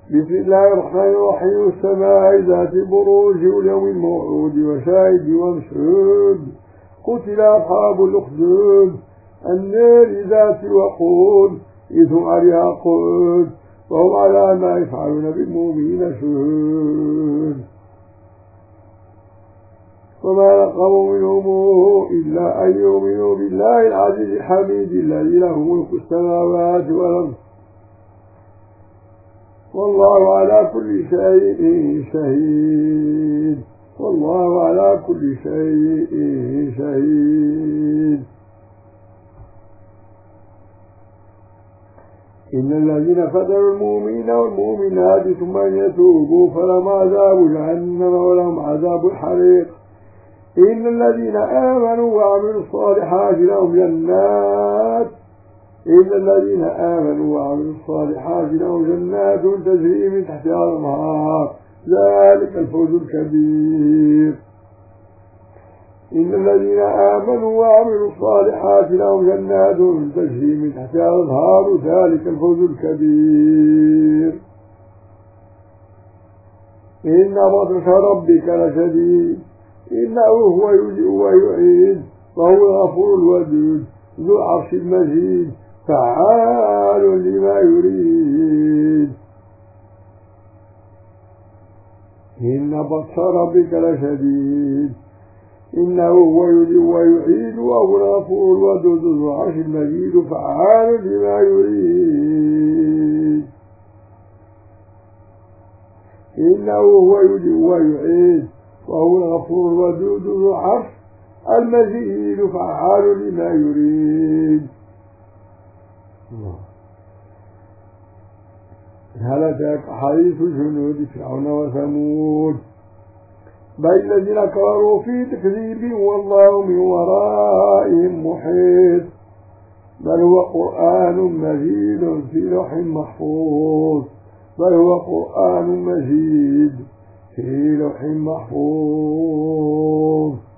بسم الله الرحمن الرحيم. السماء ذات البروج واليوم الموعود وشاهد ومشهود. قتل أصحاب الأخدود النار ذات الوقود إذ هم عليها قعود وهم على ما يفعلون بالمؤمنين شهود. وما نقموا منهم إلا أن يؤمنوا بالله العزيز الحميد الذي له ملك السماوات والأرض والله على كل شيء شهيد. والله على كل شيء شهيد. إن الذين فتنوا المؤمنين والمؤمنات ثم يتوبوا فلهم عذاب جهنم ولهم عذاب الحريق. إن الذين آمنوا وعملوا الصالحات لهم جنات تجري من تحتها الأنهار ذلك الفوز الكبير. إن الذين آمنوا وعملوا الصالحات لهم جنات تجري من تحتها الأنهار ذلك الفوز الكبير. إن بطش ربك لشديد إنه هو يبدئ ويعيد وهو الغفور الودود ذو العرش المجيد فعال لما يريد. إن بطش ربك لشديد إنه هو يبدئ ويعيد وهو الغفور الودود ذو العرش المجيد فعال لما يريد. إنه هو يبدئ ويعيد وهو الغفور الودود ذو العرش المجيد فعال لما يريد. هل أتاك حديث جنود فرعون وثمود بل الذين كفروا في تكذيب والله من ورائهم محيط. بل هو قرآن مجيد في لوح محفوظ. في لوح محفوظ.